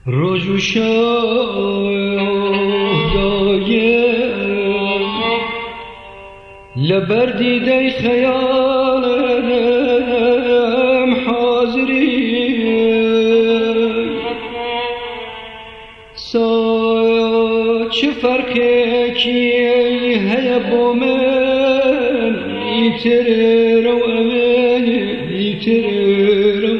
روز و شاه دایم لبر دیده خیالم حاضری سا چه فرقی کی هیا با من ایتر رو اوه ایتر رو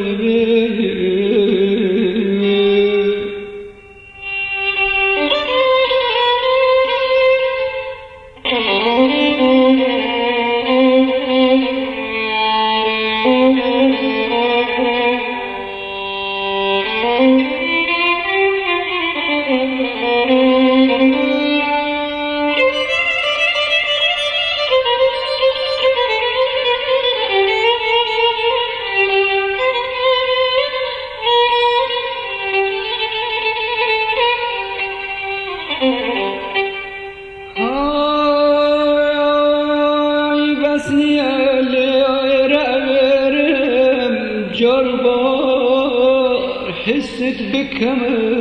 جربار حست بكم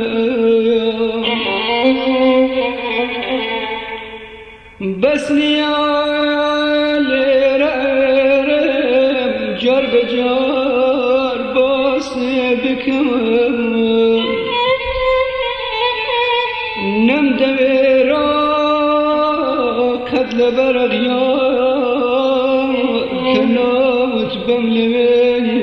بس نيال رم جرب جار بس بكم نم دبيرا كدل برغيار كناوت بملمي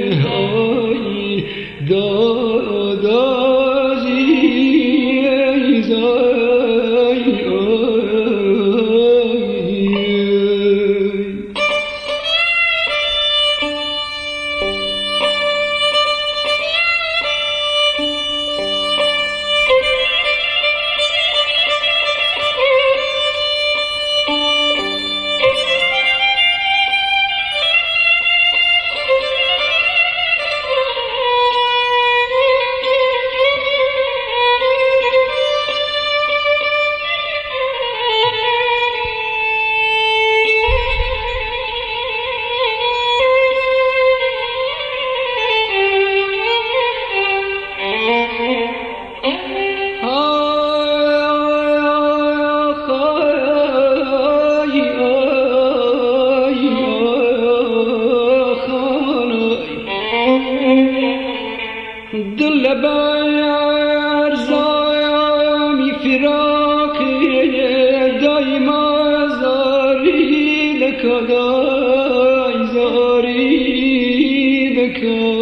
دل بر زامی فراقی دایما زاری دکا دای زاری دکا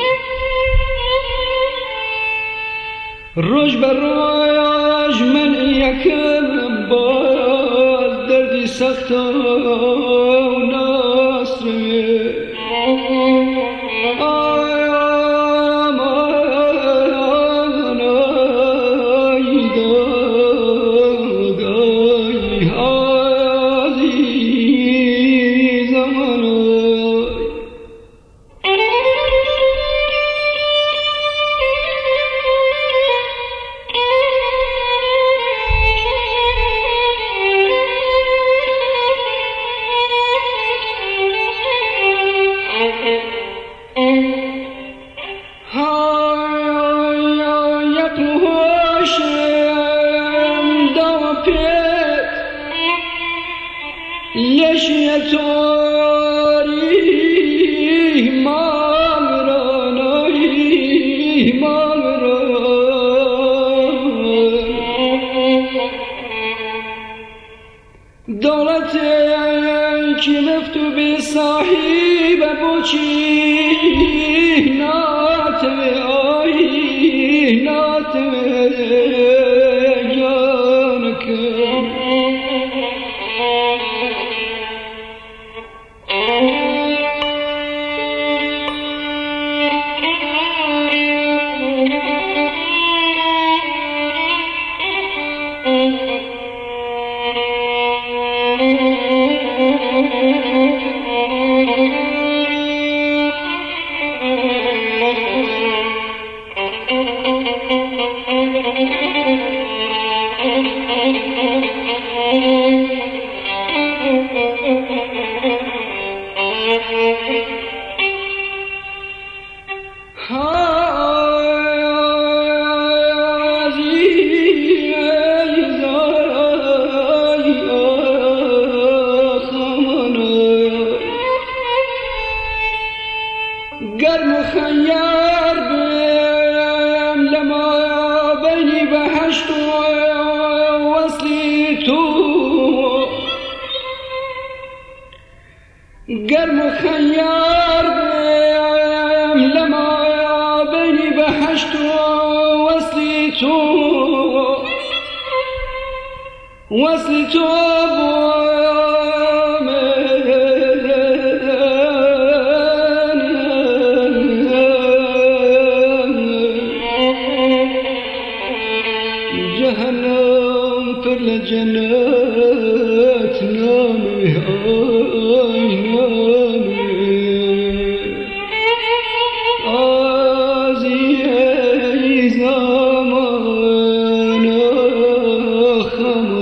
روش بر روش من یکم باز دردی سخت و ناصره یشیتاری مامرانایی مامران دولت کی مفتو بی صاحب بوچی ناتوه آی ناتوه جانکم گر مخیر بیم لما بینی بهشت و وصلی تو گر مخیر بیم لما بینی بهشت و وصلی تو وصلی تو جهنم پر لجنات نامي آي نامي آزي زمان خمر